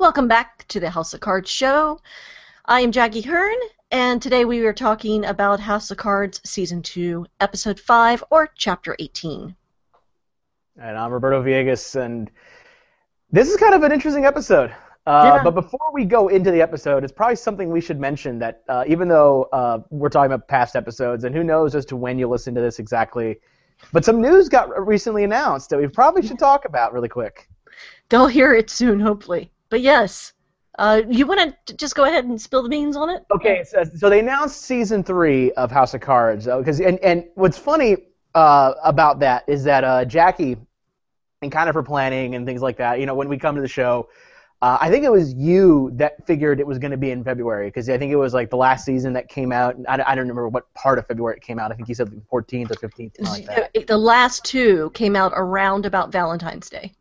Welcome back to the House of Cards show. I am Jackie Hearn, and today we are talking about House of Cards Season 2, Episode 5, or Chapter 18. And I'm Roberto Villegas, and this is kind of an interesting episode. Yeah. But before we go into the episode, it's probably something we should mention that even though we're talking about past episodes, and who knows as to when you listen to this exactly, but some news got recently announced that we probably should talk about really quick. They'll hear it soon, hopefully. But yes, you want to just go ahead and spill the beans on it? Okay, so they announced Season 3 of House of Cards. And what's funny about that is that Jackie, and kind of her planning and things like that, you know, when we come to the show, I think it was you that figured it was going to be in February, because I think it was like the last season that came out. I don't remember what part of February it came out. I think you said the 14th or 15th, something like that. The last two came out around about Valentine's Day.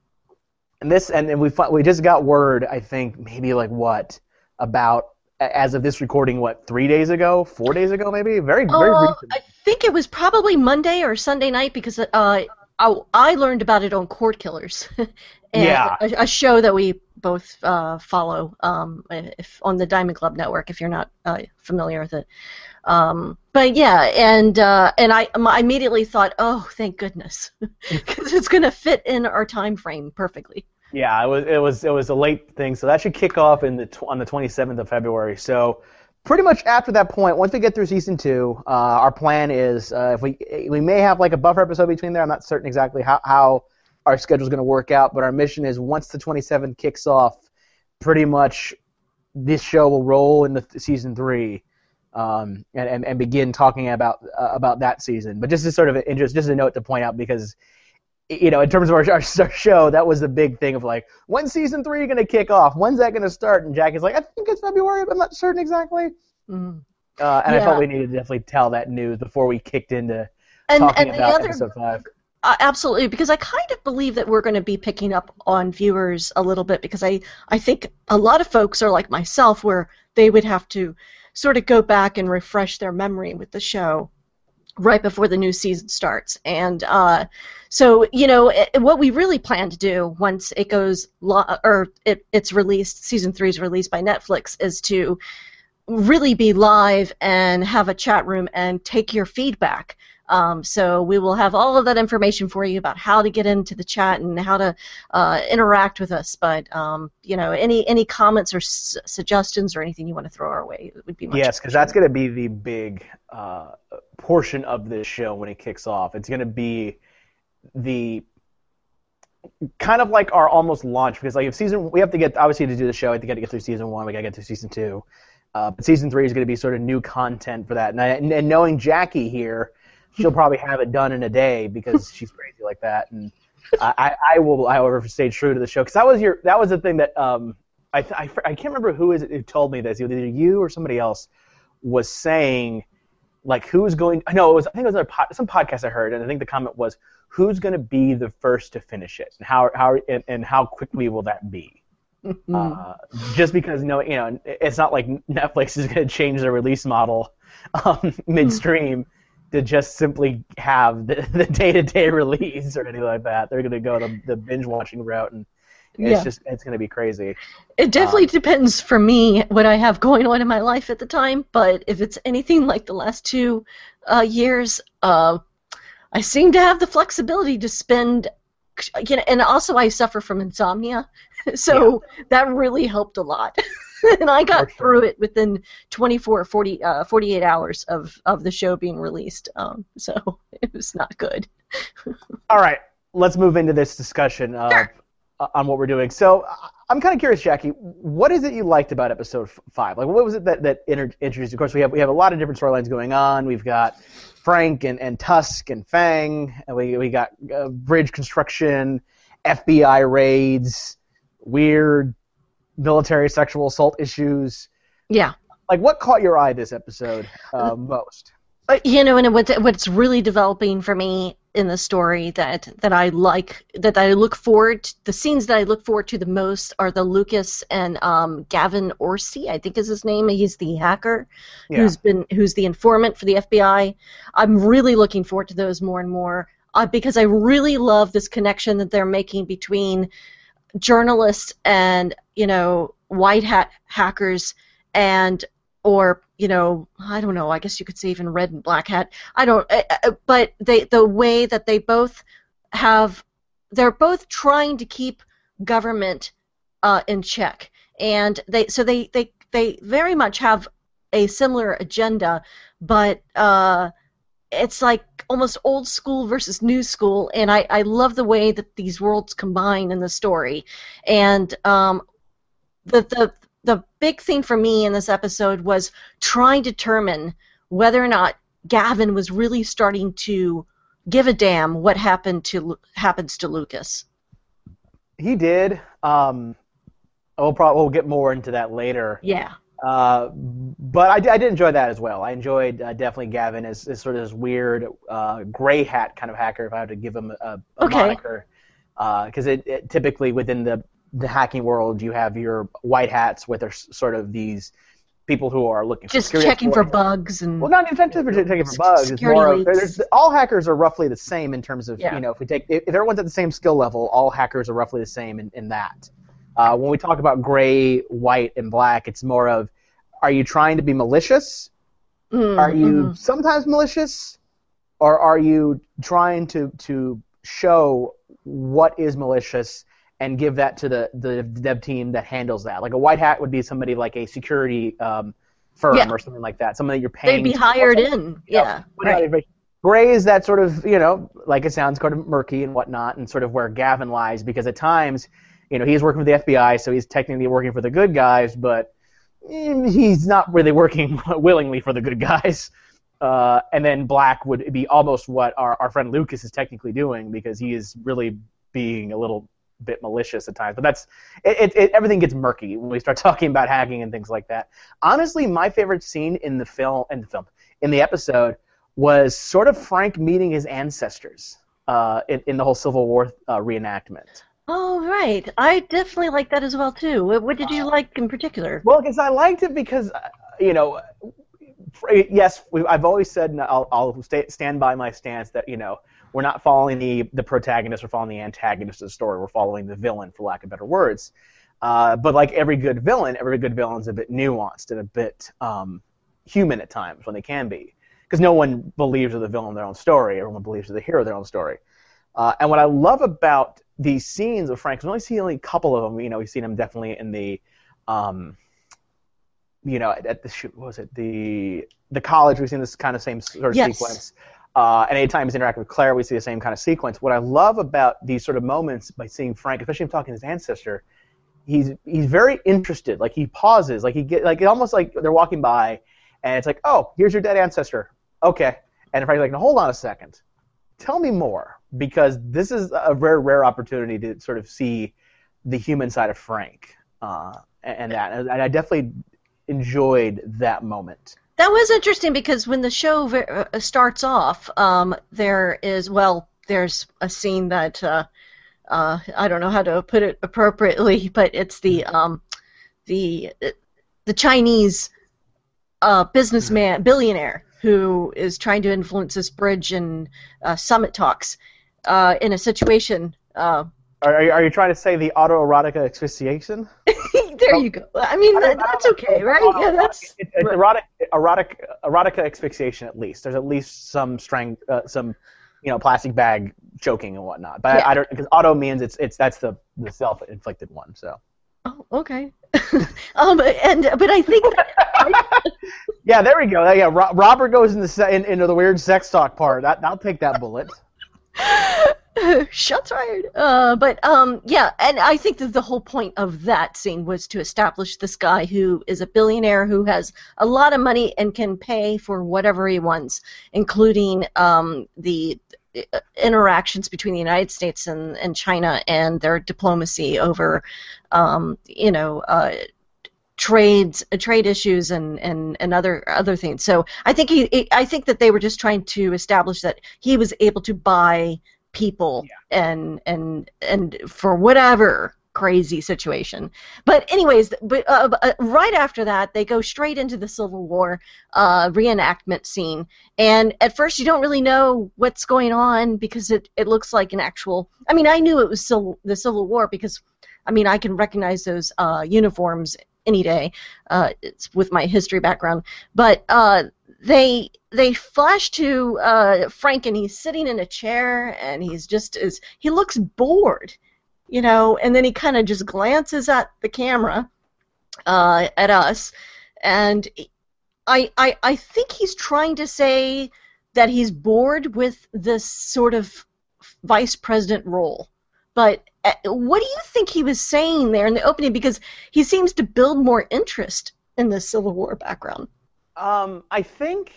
And we just got word, I think, maybe like about, as of this recording, 3 days ago, 4 days ago, maybe? Very recent. I think it was probably Monday or Sunday night, because I learned about it on Cord Killers, and Yeah. a show that we both follow on the Diamond Club Network, if you're not familiar with it. But yeah, and I immediately thought, oh, thank goodness, because it's going to fit in our time frame perfectly. Yeah, it was a late thing, so that should kick off on the 27th of February. So pretty much after that point, once we get through Season 2, our plan is if we may have like a buffer episode between there. I'm not certain exactly how our schedule is going to work out, but our mission is once the 27th kicks off, pretty much this show will roll into Season 3 and begin talking about that season. But just as sort of just a note to point out, because you know, in terms of our show, that was the big thing of like, when's Season 3 going to kick off? When's that going to start? And Jackie's like, I think it's February, but I'm not certain exactly. Mm. I thought we needed to definitely tell that news before we kicked into talking about Episode 5. Absolutely, because I kind of believe that we're going to be picking up on viewers a little bit, because I think a lot of folks are like myself, where they would have to sort of go back and refresh their memory with the show right before the new season starts. And so, you know, what we really plan to do once it goes it's released, Season 3 is released by Netflix, is to really be live and have a chat room and take your feedback. So we will have all of that information for you about how to get into the chat and how to interact with us. But you know, any comments or suggestions or anything you want to throw our way would be much Yes, because that's going to be the big portion of this show when it kicks off. It's going to be the kind of like our almost launch, because like we have to get, obviously, to do the show, we have to get through Season 1, we got to get through Season 2. But Season 3 is going to be sort of new content for that. And knowing Jackie here, she'll probably have it done in a day, because she's crazy like that. And I will, however, stay true to the show, because that was the thing that I can't remember who told me this. Either you or somebody else was saying, like, who's going. No, I think it was some podcast I heard, and I think the comment was, who's going to be the first to finish it, and how quickly will that be? Just because it's not like Netflix is going to change their release model midstream to just simply have the day-to-day release or anything like that. They're going to go the binge-watching route, and it's going to be crazy. It definitely depends for me what I have going on in my life at the time, but if it's anything like the last 2 years, I seem to have the flexibility to spend, you know, and also I suffer from insomnia, so that really helped a lot. And I got through it within 48 hours of the show being released. So it was not good. All right, let's move into this discussion on what we're doing. So I'm kind of curious, Jackie, what is it you liked about Episode 5? Like, what was it that introduced? Of course, we have a lot of different storylines going on. We've got Frank and Tusk and Fang, and we got bridge construction, FBI raids, weird military sexual assault issues. Yeah. Like, what caught your eye this episode most? You know, and what's really developing for me in the story that I like, that I look forward to, the scenes that I look forward to the most are the Lucas and Gavin Orsi, I think is his name. He's the hacker who's the informant for the FBI. I'm really looking forward to those more and more because I really love this connection that they're making between journalists and white hat hackers or I don't know, I guess you could say even red and black hat. I don't, but the way that they're both trying to keep government in check, and they very much have a similar agenda, but it's like almost old school versus new school, and I love the way that these worlds combine in the story. And the big thing for me in this episode was trying to determine whether or not Gavin was really starting to give a damn what happens to Lucas. He did. We'll get more into that later. Yeah. But I did enjoy that as well. I enjoyed definitely Gavin as sort of this weird gray hat kind of hacker, if I had to give him a moniker. Because it typically within the hacking world, you have your white hats, where they're sort of these people who are looking just checking for bugs and not even checking for bugs. It's more of, all hackers are roughly the same in terms of if everyone's at the same skill level, all hackers are roughly the same in that. When we talk about gray, white, and black, it's more of, are you trying to be malicious? Are you sometimes malicious? Or are you trying to show what is malicious and give that to the dev team that handles that? Like a white hat would be somebody like a security firm or something like that. Somebody that you're paying. They'd be hired in. Yeah. Right. Gray is that sort of, like it sounds kind of murky and whatnot, and sort of where Gavin lies, because at times, he's working for the FBI, so he's technically working for the good guys, but he's not really working willingly for the good guys. And then black would be almost what our friend Lucas is technically doing, because he is really being a little bit malicious at times. But that's everything gets murky when we start talking about hacking and things like that. Honestly, my favorite scene in the episode was sort of Frank meeting his ancestors in the whole Civil War reenactment. Oh, right. I definitely like that as well, too. What did you like in particular? Well, because I liked it because, yes, I've always said, and I'll stand by my stance that, we're not following the protagonist, we're following the antagonist of the story, we're following the villain, for lack of better words. But like every good villain's a bit nuanced and a bit human at times when they can be. Because no one believes of the villain their own story, everyone believes of the hero their own story. And what I love about these scenes of Frank, we've only seen a couple of them. We've seen him definitely in the, at the college. We've seen this kind of same sort of sequence. And anytime he's interacting with Claire, we see the same kind of sequence. What I love about these sort of moments by seeing Frank, especially him talking to his ancestor, he's very interested. Like he pauses, almost like they're walking by, and it's like, oh, here's your dead ancestor. Okay, and Frank's like, no, hold on a second. Tell me more, because this is a rare opportunity to sort of see the human side of Frank, and I definitely enjoyed that moment. That was interesting, because when the show starts off, there's a scene that I don't know how to put it appropriately, but it's the Chinese businessman, billionaire, who is trying to influence this bridge and summit talks in a situation. Are you trying to say the autoerotic asphyxiation? There you go. I mean, that's okay, right? Yeah, that's it's erotic asphyxiation. At least there's at least some plastic bag choking and whatnot. But I don't, because auto means that's the self-inflicted one. So. Oh, okay. But I think. Yeah, there we go. Yeah, Robert goes into the weird sex talk part. I'll take that bullet. Shots fired. Yeah, and I think that the whole point of that scene was to establish this guy who is a billionaire who has a lot of money and can pay for whatever he wants, including the interactions between the United States and China and their diplomacy over, trade issues and other things. So I think I think that they were just trying to establish that he was able to buy people and for whatever crazy situation. But anyways, right after that, they go straight into the Civil War reenactment scene. And at first, you don't really know what's going on, because it looks like an actual. I mean, I knew it was the Civil War because I mean, I can recognize those uniforms any day. It's with my history background, but they flash to Frank, and he's sitting in a chair, and he looks bored, and then he kind of just glances at the camera, at us, and I think he's trying to say that he's bored with this sort of vice president role. But what do you think he was saying there in the opening? Because he seems to build more interest in the Civil War background. I think,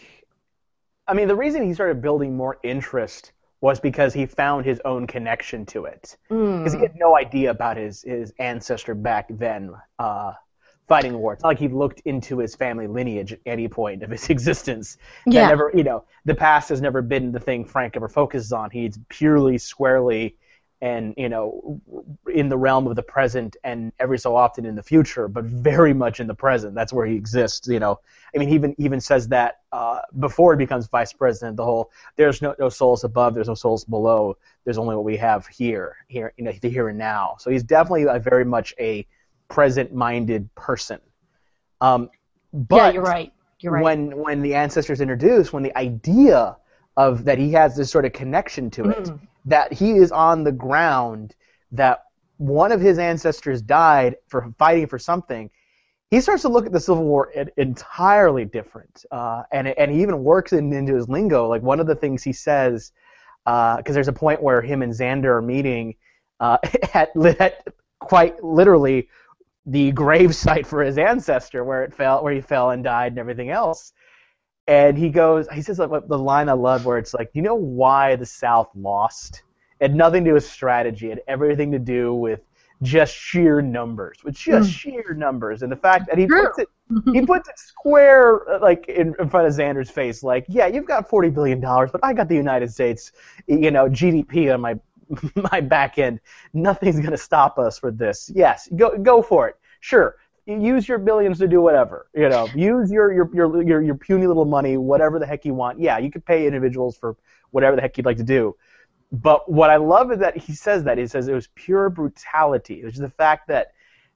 the reason he started building more interest was because he found his own connection to it. Because he had no idea about his ancestor back then fighting the war. It's not like he looked into his family lineage at any point of his existence. Yeah. Never, the past has never been the thing Frank ever focuses on. He's purely, squarely, and in the realm of the present, and every so often in the future, but very much in the present. That's where he exists. He even says that before he becomes vice president. The whole "there's no souls above, there's no souls below. There's only what we have here, the here and now." So he's definitely very much a present-minded person. But yeah, you're right. When the ancestors introduced, when the idea of that he has this sort of connection to it, that he is on the ground, that one of his ancestors died for fighting for something, he starts to look at the Civil War entirely different. And he even works it into his lingo. Like, one of the things he says, because there's a point where him and Xander are meeting at quite literally the grave site for his ancestor, where he fell and died and everything else. And he says like, the line I love, where it's like, you know why the South lost? It had nothing to do with strategy. It had everything to do with just sheer numbers. Sheer numbers. And the fact that he puts it square, like, in front of Xander's face, like, yeah, you've got $40 billion, but I got the United States, GDP on my back end. Nothing's going to stop us for this. Yes, go for it. Sure. Use your billions to do whatever. Use your puny little money, whatever the heck you want. Yeah, you could pay individuals for whatever the heck you'd like to do. But what I love is that he says it was pure brutality, which is the fact that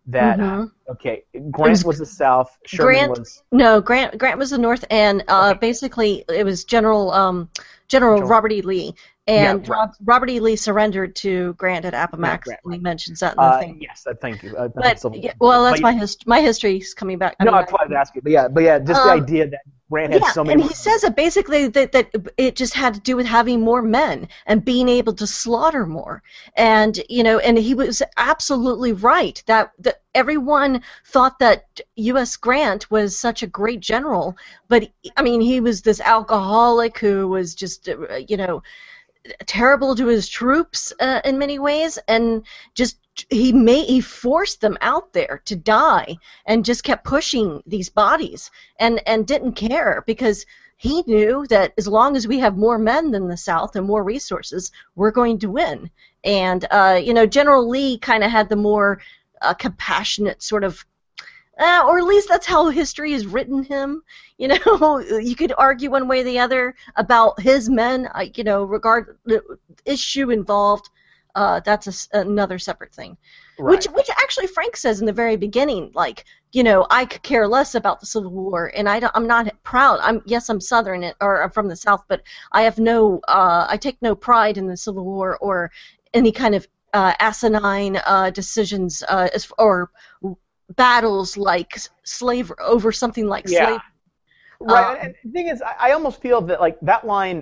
Grant was the South, Sherman was... No, Grant was the North, and basically it was General Robert E. Lee. And yeah, right. Robert E. Lee surrendered to Grant at Appomattox, and he mentions that in the thing. Yes, thank you. That's my history's coming back. That's why I was asking. But yeah, just the idea that Grant had so many... and he says that basically that it just had to do with having more men and being able to slaughter more. And, and he was absolutely right that everyone thought that U.S. Grant was such a great general, but, he was this alcoholic who was just, terrible to his troops in many ways, and just he forced them out there to die, and just kept pushing these bodies, and didn't care, because he knew that as long as we have more men than the South and more resources, we're going to win. And General Lee kind of had the more compassionate sort of, or at least that's how history has written him. You could argue one way or the other about his men. Regard the issue involved. That's another separate thing. Right. Which actually Frank says in the very beginning, like, I could care less about the Civil War, and I'm not proud. I'm Southern, or I'm from the South, but I have I take no pride in the Civil War or any kind of asinine decisions or battles like slavery, over something like slavery. Right, and the thing is, I almost feel that, like, that line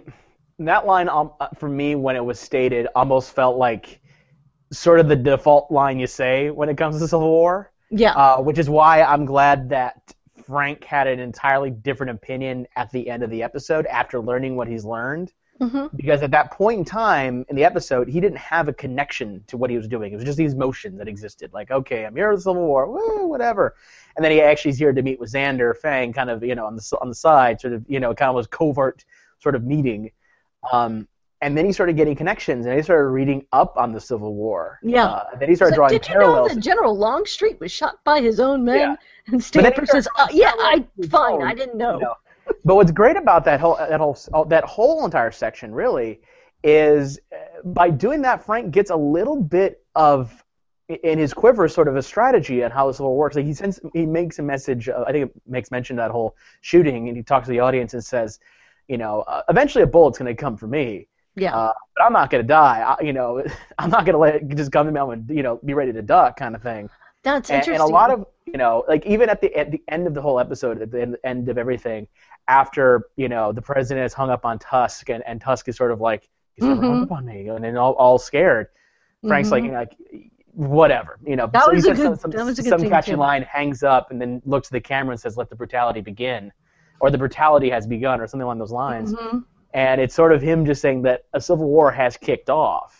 for me, when it was stated, almost felt like sort of the default line you say when it comes to Civil War. Yeah. Which is why I'm glad that Frank had an entirely different opinion at the end of the episode after learning what he's learned. Mm-hmm. Because at that point in time in the episode, he didn't have a connection to what he was doing. It was just these motions that existed. Like, okay, I'm here for the Civil War, woo, whatever. And then he actually is here to meet with Xander Fang, kind of, on the side, sort of, kind of was covert sort of meeting. And then he started getting connections, and he started reading up on the Civil War. Yeah. And then he started drawing parallels. Did you know that General Longstreet was shot by his own men? Yeah. And Stamper says, I didn't know. But what's great about that whole entire section, really, is by doing that, Frank gets a little bit of in his quiver sort of a strategy on how this all works. Like he makes a message. I think it makes mention of that whole shooting, and he talks to the audience and says, eventually a bullet's going to come for me. Yeah. But I'm not going to die. I'm not going to let it just come to me and be ready to duck kind of thing. That's interesting. And a lot of like even at the end of the whole episode, at the end of everything, after the president is hung up on Tusk, and Tusk is sort of like, he's never hung up on me, and then all scared. Frank's like whatever, That was a good some catchy too. line, hangs up, and then looks at the camera and says, "Let the brutality begin," or "The brutality has begun," or something along those lines. And it's sort of him just saying that a civil war has kicked off,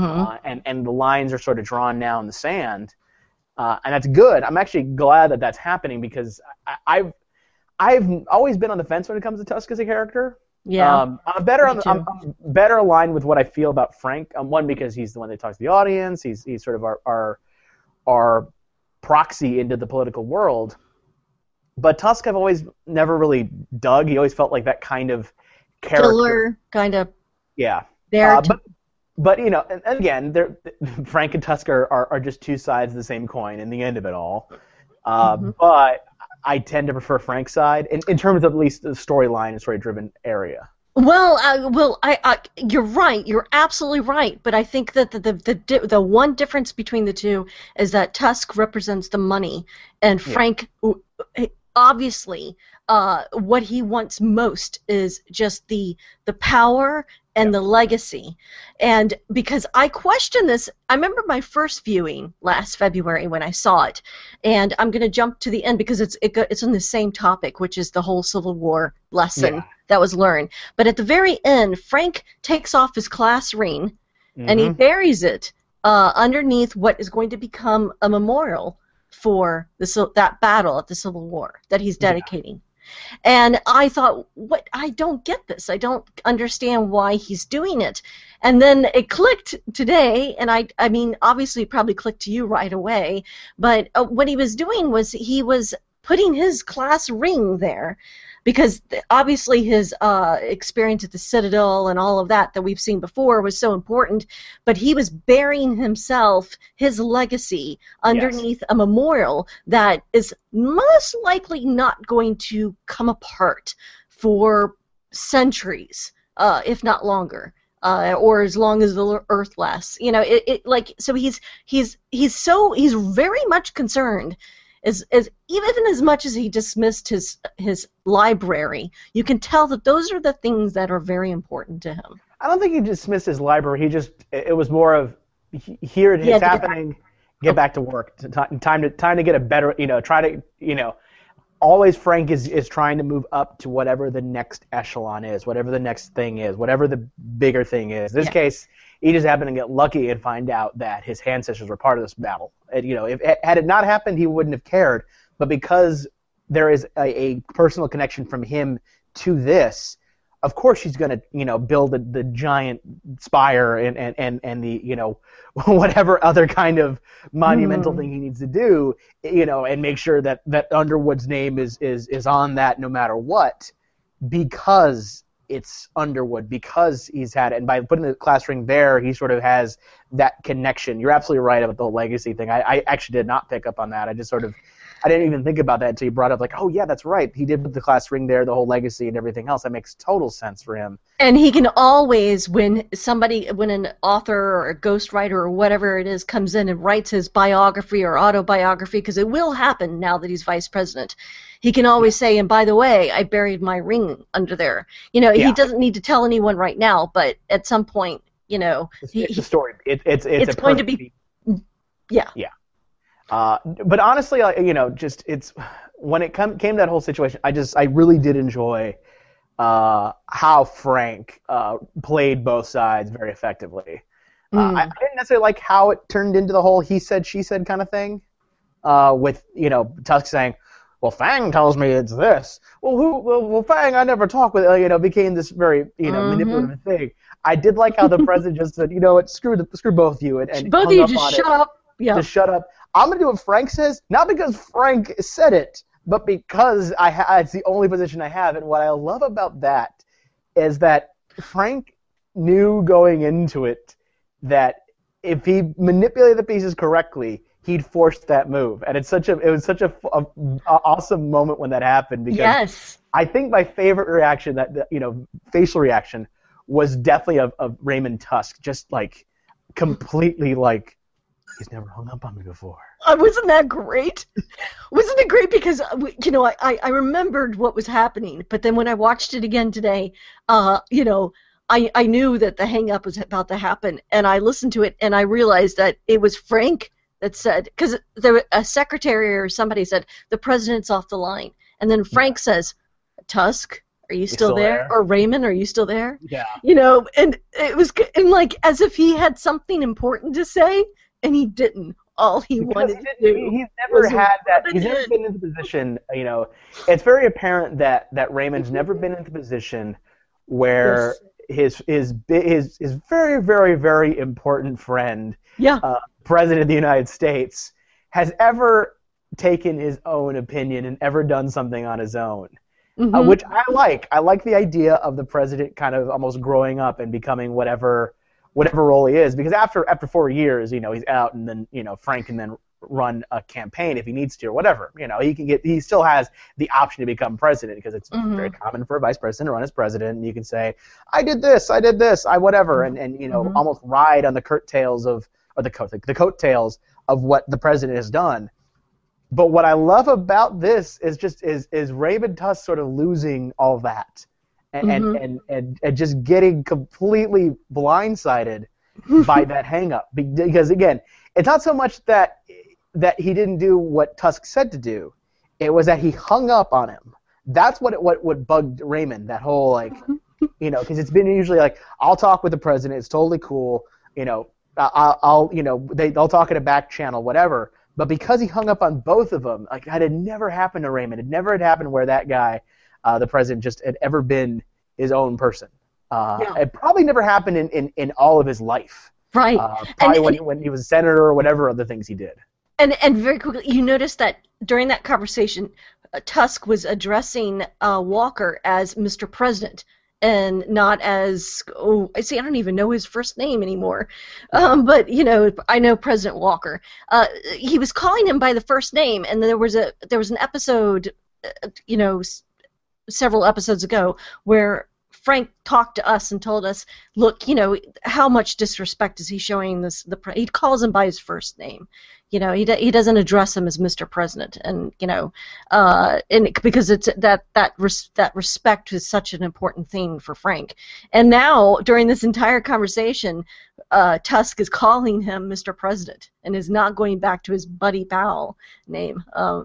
and the lines are sort of drawn now in the sand, and that's good. I'm actually glad that that's happening because I've always been on the fence when it comes to Tusk as a character. Yeah, I'm better aligned with what I feel about Frank. One, because he's the one that talks to the audience. He's sort of our proxy into the political world. But Tusk, I've always never really dug. He always felt like that kind of character. Killer, kind of. Yeah. There. But and again, Frank and Tusk are just two sides of the same coin in the end of it all. But I tend to prefer Frank's side in terms of at least the storyline and story-driven area. Well, you're right. You're absolutely right. But I think that the one difference between the two is that Tusk represents the money, and Frank, obviously, what he wants most is just the power and the legacy. And because I question this, I remember my first viewing last February when I saw it, and I'm going to jump to the end because it's on the same topic, which is the whole Civil War lesson that was learned. But at the very end, Frank takes off his class ring, and he buries it underneath what is going to become a memorial for that battle at the Civil War that he's dedicating. And I thought, what? I don't get this. I don't understand why he's doing it. And then it clicked today, and I mean, obviously it probably clicked to you right away, but what he was doing was he was putting his class ring there because obviously his experience at the Citadel and all of that we've seen before was so important, but he was burying himself, his legacy, underneath a memorial that is most likely not going to come apart for centuries, if not longer. Or as long as the Earth lasts, so he's very much concerned. As even as much as he dismissed his library, you can tell that those are the things that are very important to him. I don't think he dismissed his library. It was more of here it's happening. Get back to work. Time to get a better. Always Frank is trying to move up to whatever the next echelon is, whatever the next thing is, whatever the bigger thing is. In this case, he just happened to get lucky and find out that his ancestors were part of this battle. And, had it not happened, he wouldn't have cared. But because there is a personal connection from him to this, of course she's going to, build the giant spire and the, whatever other kind of monumental thing he needs to do, and make sure that Underwood's name is on that no matter what, because it's Underwood, because he's had it. And by putting the class ring there, he sort of has that connection. You're absolutely right about the whole legacy thing. I actually did not pick up on that. I didn't even think about that until you brought up, like, oh, yeah, that's right. He did put the class ring there, the whole legacy and everything else. That makes total sense for him. And he can always, when an author or a ghostwriter or whatever it is comes in and writes his biography or autobiography, because it will happen now that he's vice president, he can always say, and by the way, I buried my ring under there. He doesn't need to tell anyone right now, but at some point, it's a story. It's going to be, yeah. But honestly, it's when it came to that whole situation, I really did enjoy how Frank played both sides very effectively. I didn't necessarily like how it turned into the whole he said, she said kind of thing, with Tusk saying, well, Fang tells me it's this. Well, Fang, I never talk with. Became this very manipulative thing. I did like how the president just said, what, screw both of you, and both of you just shut up. Yeah. Just shut up. I'm gonna do what Frank says, not because Frank said it, but because it's the only position I have. And what I love about that is that Frank knew going into it that if he manipulated the pieces correctly, he'd forced that move, and it was such a awesome moment when that happened, because Yes. I think my favorite reaction, facial reaction, was definitely of Raymond Tusk, just like completely like, he's never hung up on me before. Wasn't that great? Wasn't it great? Because I remembered what was happening, but then when I watched it again today, I knew that the hang up was about to happen, and I listened to it and I realized that it was Frank that said, because a secretary or somebody said the president's off the line, and then Frank says, Tusk, are you still there? Or Raymond, are you still there? Yeah. And it was like as if he had something important to say, and he didn't. All he wanted to do. He's never had that. He's never been in the position. It's very apparent that Raymond's never been in the position where his very, very, very important friend, President of the United States, has ever taken his own opinion and ever done something on his own. Which I like. I like the idea of the president kind of almost growing up and becoming whatever role he is, because after 4 years, he's out, and then Frank can then run a campaign if he needs to or whatever. He still has the option to become president, because it's very common for a vice president to run as president, and you can say, I did this, I whatever, and almost ride on the coattails of what the president has done. But what I love about this is Raymond Tusk sort of losing all that. And just getting completely blindsided by that hang-up. Because, again, it's not so much that he didn't do what Tusk said to do. It was that he hung up on him. That's what bugged Raymond, that whole, because it's been usually like, I'll talk with the president, it's totally cool, they'll talk in a back channel, whatever. But because he hung up on both of them, that had never happened to Raymond. It never had happened where that guy, the president, just had ever been his own person. It probably never happened in all of his life. Right. Probably when he was a senator or whatever other things he did. And very quickly, you notice that during that conversation, Tusk was addressing Walker as Mr. President and not as, I don't even know his first name anymore. But, I know President Walker. He was calling him by the first name, and there was an episode, several episodes ago, where Frank talked to us and told us, look, how much disrespect is he showing this? He calls him by his first name. He doesn't address him as Mr. President, and because it's that respect is such an important thing for Frank. And now during this entire conversation, Tusk is calling him Mr. President and is not going back to his buddy pal name.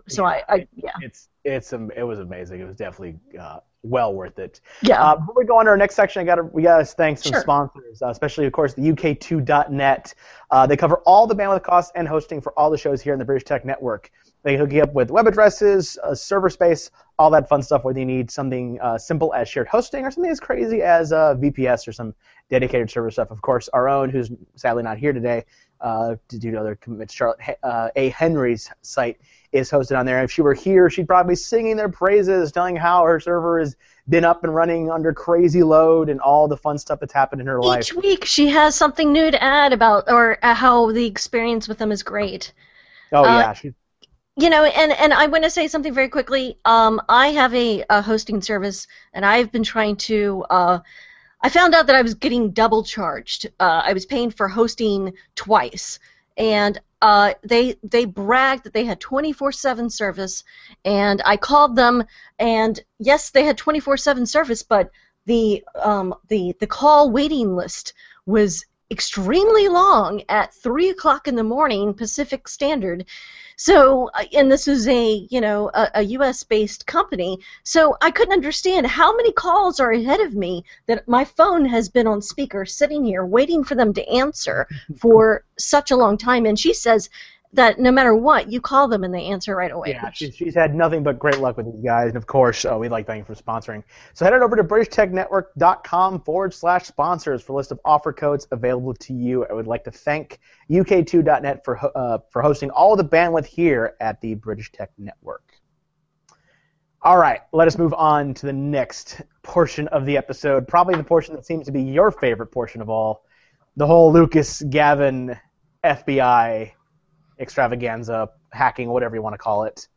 It was amazing. It was definitely well worth it. Yeah. Before we go on to our next section, we got to thank some sponsors, especially, of course, the UK2.net. They cover all the bandwidth costs and hosting for all the shows here in the British Tech Network. They hook you up with web addresses, server space, all that fun stuff, whether you need something simple as shared hosting or something as crazy as VPS or some dedicated server stuff. Of course, our own, who's sadly not here today due to other commitments, Charlotte A. Henry's site is hosted on there. If she were here, she'd probably be singing their praises, telling how her server has been up and running under crazy load and all the fun stuff that's happened in her life. Each week she has something new to add about how the experience with them is great. Oh, yeah. And I want to say something very quickly. I have a hosting service, and I've been trying to I found out that I was getting double charged. I was paying for hosting twice. And they bragged that they had 24/7 service, and I called them, and yes, they had 24/7 service, but the call waiting list was extremely long at 3 o'clock in the morning Pacific Standard. So, and this is a U.S.-based company, so I couldn't understand how many calls are ahead of me that my phone has been on speaker sitting here waiting for them to answer for such a long time. And she says that no matter what, you call them and they answer right away. Yeah, she's had nothing but great luck with these guys, and of course, we'd like to thank you for sponsoring. So head on over to BritishTechNetwork.com/sponsors for a list of offer codes available to you. I would like to thank UK2.net for hosting all the bandwidth here at the British Tech Network. All right, let us move on to the next portion of the episode, probably the portion that seems to be your favorite portion of all, the whole Lucas Gavin FBI extravaganza, hacking, whatever you want to call it?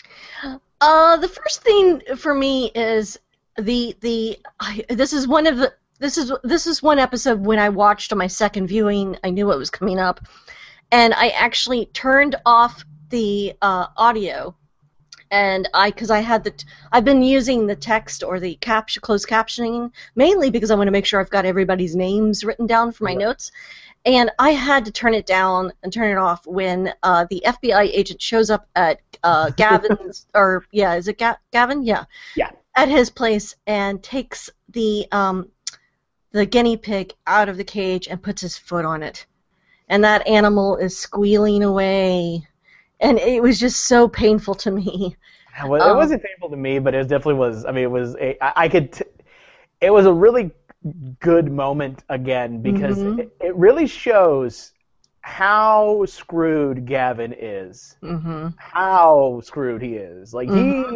The first thing for me is this is one episode when I watched on my second viewing. I knew it was coming up, and I actually turned off the audio, and because I've been using the text or the closed captioning mainly because I want to make sure I've got everybody's names written down for my notes. And I had to turn it down and turn it off when the FBI agent shows up at Gavin's, is it Gavin? Yeah. Yeah. At his place and takes the guinea pig out of the cage and puts his foot on it. And that animal is squealing away. And it was just so painful to me. Well, it wasn't painful to me, but it definitely was. I mean, it was it was a really good moment again because it really shows how screwed Gavin is. How screwed he is. Like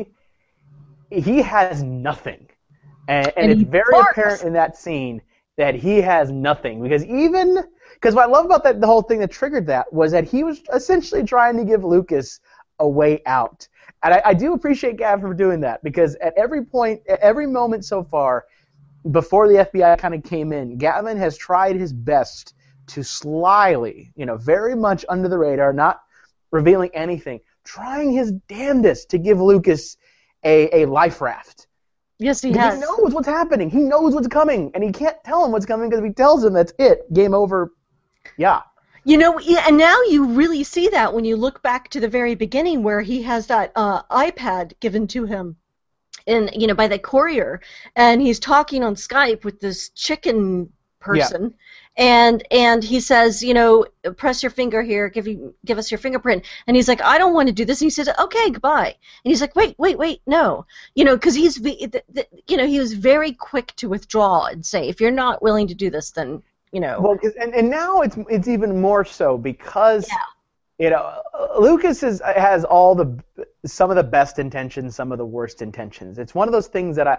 he has nothing, and it's very apparent in that scene that he has nothing because what I love about the whole thing that triggered that was that he was essentially trying to give Lucas a way out, and I do appreciate Gavin for doing that because at every point, at every moment so far. Before the FBI kind of came in, Gavin has tried his best to slyly, very much under the radar, not revealing anything, trying his damnedest to give Lucas a life raft. Yes, he has. He knows what's happening. He knows what's coming, and he can't tell him what's coming because if he tells him, that's it. Game over. Yeah. And now you really see that when you look back to the very beginning where he has that iPad given to him. By the courier, and he's talking on Skype with this chicken person, and he says, press your finger here, give us your fingerprint, and he's like, I don't want to do this, and he says, okay, goodbye, and he's like, wait, no, because he was very quick to withdraw and say, if you're not willing to do this, then Well, and now it's even more so because. Yeah. Lucas has some of the best intentions, some of the worst intentions. It's one of those things that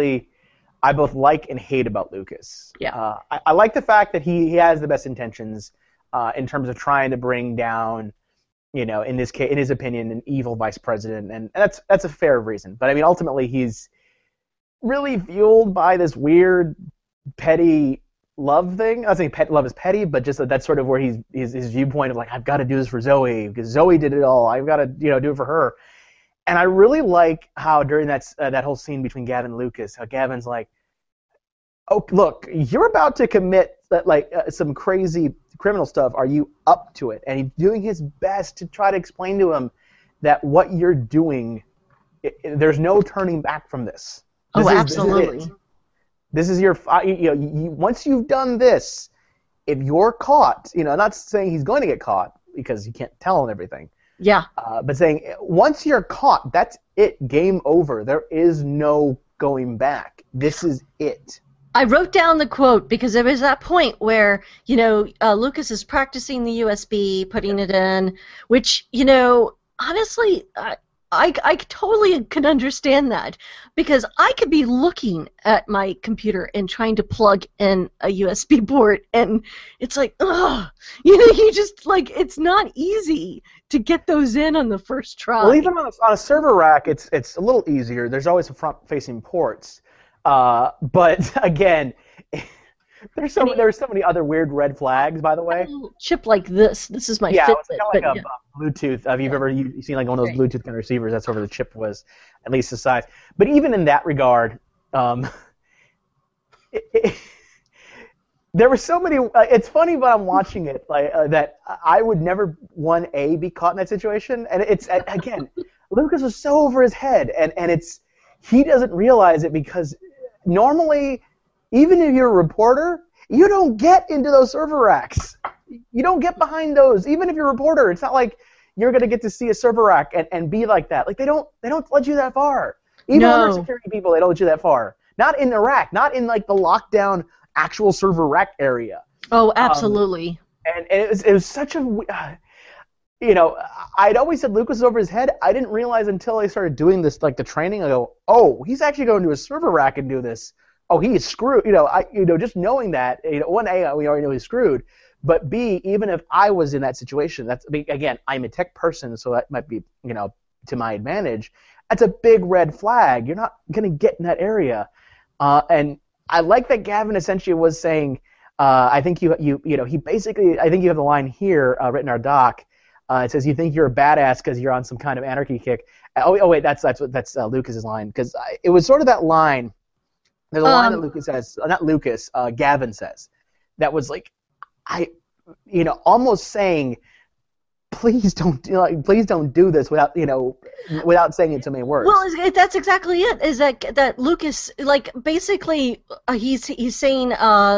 I both like and hate about Lucas. Yeah. I like the fact that he has the best intentions in terms of trying to bring down, in this case, in his opinion, an evil vice president, and that's a fair reason. But I mean, ultimately, he's really fueled by this weird, petty love thing. I was saying love is petty, but just that's sort of where his viewpoint of like, I've got to do this for Zoe because Zoe did it all. I've got to do it for her. And I really like how during that whole scene between Gavin and Lucas, how Gavin's like, oh look, you're about to commit some crazy criminal stuff. Are you up to it? And he's doing his best to try to explain to him that what you're doing, there's no turning back from this. Absolutely. This is your, once you've done this, if you're caught, not saying he's going to get caught because he can't tell him everything. Yeah. But saying once you're caught, that's it, game over. There is no going back. This is it. I wrote down the quote because there was that point where, Lucas is practicing the USB, putting it in, which, honestly, I totally can understand that because I could be looking at my computer and trying to plug in a USB port and it's like, ugh, you just like, it's not easy to get those in on the first try. Well, even on a server rack, it's a little easier. There's always some front-facing ports. But again, there's so many other weird red flags, by the way. Chip like this. This is my Fitbit. It's kind of like a Bluetooth. Have you ever seen like one of those Bluetooth kind of receivers? That's where the chip was, at least the size. But even in that regard, there were so many. It's funny when I'm watching it that I would never be caught in that situation. And it's again, Lucas was so over his head, and he doesn't realize it because normally, even if you're a reporter, you don't get into those server racks. You don't get behind those. Even if you're a reporter, it's not like you're going to get to see a server rack and be like that. Like they don't let you that far. Even under security people, they don't let you that far. Not in Iraq. Not in like the lockdown actual server rack area. Oh, absolutely. And it was such a I'd always said Lucas was over his head. I didn't realize until I started doing this, like the training. I go, oh, he's actually going to a server rack and do this. oh, he is screwed. Just knowing that, one, A, we already know he's screwed, but B, even if I was in that situation, again, I'm a tech person, so that might be, to my advantage. That's a big red flag. You're not going to get in that area. And I like that Gavin essentially was saying, I think he basically, I think you have the line here written in our doc. It says, you think you're a badass because you're on some kind of anarchy kick. Wait, that's Lucas's line, because it was sort of that line. There's a line that Lucas says, not Lucas, Gavin says, that was like, almost saying, please don't do this without saying it to me in words. Well, that's exactly it. Is that Lucas, like, basically he's saying,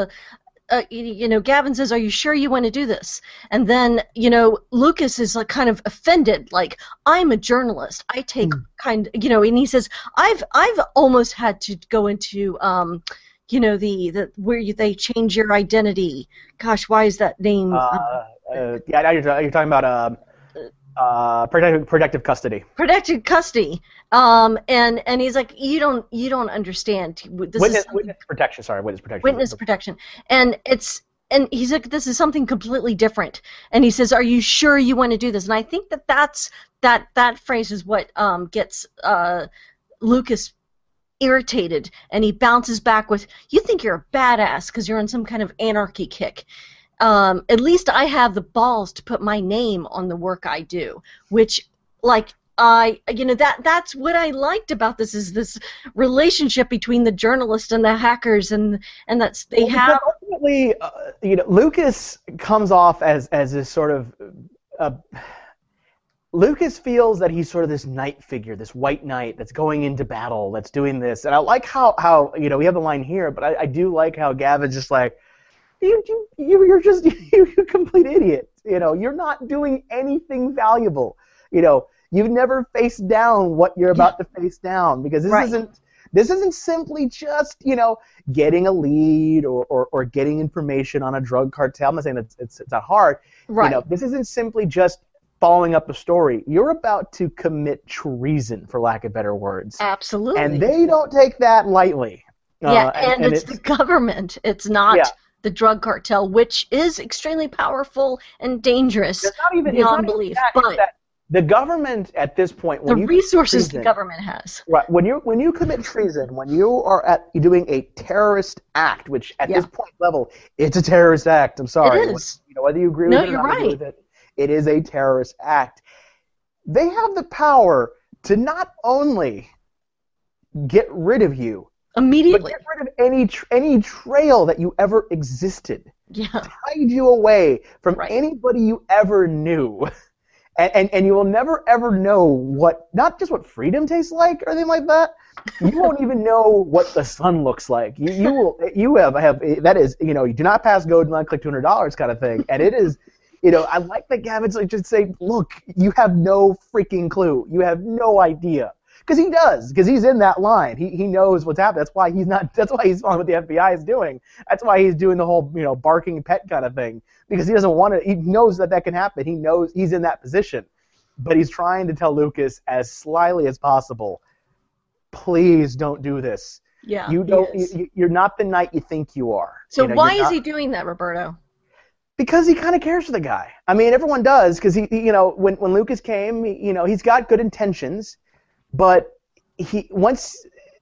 Gavin says, "Are you sure you want to do this?" And then, Lucas is like kind of offended, like, I'm a journalist. I take and he says, I've almost had to go into the where they change your identity. Gosh, why is that name? Now you're talking about protective custody. Protective custody. And he's like, you don't understand. Witness protection. Sorry, witness protection. Witness protection. And he's like, this is something completely different. And he says, are you sure you want to do this? And I think that phrase is what gets Lucas irritated, and he bounces back with, you think you're a badass because you're on some kind of anarchy kick. At least I have the balls to put my name on the work I do, which, like, that's what I liked about this, is this relationship between the journalist and the hackers, and that's they have. Ultimately, Lucas comes off as this sort of. Lucas feels that he's sort of this knight figure, this white knight that's going into battle, that's doing this, and I like how we have the line here, but I do like how Gavin's just like, you're just you complete idiot. You're not doing anything valuable. You've never faced down what you're about to face down, because this isn't simply just getting a lead or getting information on a drug cartel. I'm not saying that it's not hard. Right. This isn't simply just following up a story. You're about to commit treason, for lack of better words. Absolutely. And they don't take that lightly. Yeah, and it's the government. It's not the drug cartel, which is extremely powerful and dangerous beyond belief. But the government at this point, the resources the government has. Right. When you commit treason, when you are doing a terrorist act, which at this point level, it's a terrorist act. I'm sorry. It is. Whether you agree with it or not agree with it, it is a terrorist act. They have the power to not only get rid of you immediately, but get rid of any trail that you ever existed. Yeah. Hide you away from anybody you ever knew. And you will never ever know not just what freedom tastes like or anything like that. You won't even know what the sun looks like. You have that is, you do not pass go, do not click $200 kind of thing. And it is, I like that Gavin's like, just say, look, you have no freaking clue. You have no idea. Because he does, because he's in that line. He knows what's happening. That's why he's following what the FBI is doing. That's why he's doing the whole, barking pet kind of thing. Because he doesn't want to, he knows that can happen. He knows he's in that position. But he's trying to tell Lucas as slyly as possible, please don't do this. Yeah, you're not the knight you think you are. So why is he doing that, Roberto? Because he kind of cares for the guy. I mean, everyone does, because he when Lucas came, he's got good intentions, but once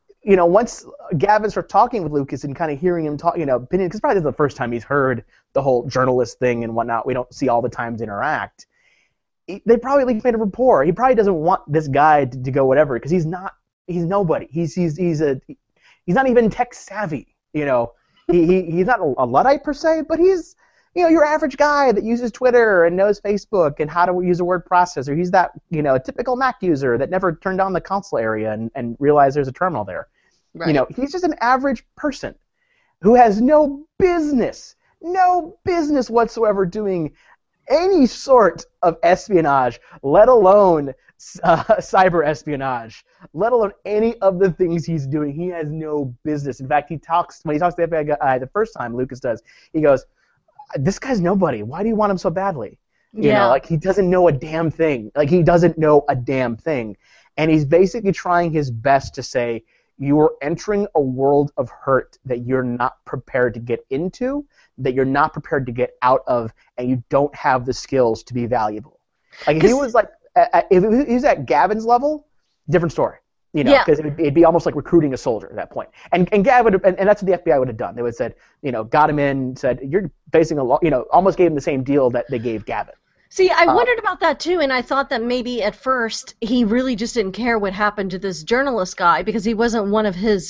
Gavin starts talking with Lucas and kind of hearing him talk, opinion, because probably this is the first time he's heard the whole journalist thing and whatnot. We don't see all the times interact. They probably at least made a rapport. He probably doesn't want this guy to go whatever, because he's nobody. He's not even tech savvy. He's not a Luddite per se, but he's your average guy that uses Twitter and knows Facebook and how to use a word processor. He's that a typical Mac user that never turned on the console area and realized there's a terminal there. Right. He's just an average person who has no business whatsoever doing any sort of espionage, let alone cyber espionage, let alone any of the things he's doing. He has no business. In fact, when he talks to the FBI guy the first time, Lucas does, he goes, this guy's nobody. Why do you want him so badly? He doesn't know a damn thing. And he's basically trying his best to say, You are entering a world of hurt that you're not prepared to get into, that you're not prepared to get out of, and you don't have the skills to be valuable. Like if he was like, if he was at Gavin's level, different story. You know, because it'd be almost like recruiting a soldier at that point. And Gavin, and that's what the FBI would have done. They would have said, you know, got him in, said, you're facing almost gave him the same deal that they gave Gavin. See, I wondered about that too, and I thought that maybe at first he really just didn't care what happened to this journalist guy because he wasn't one of his,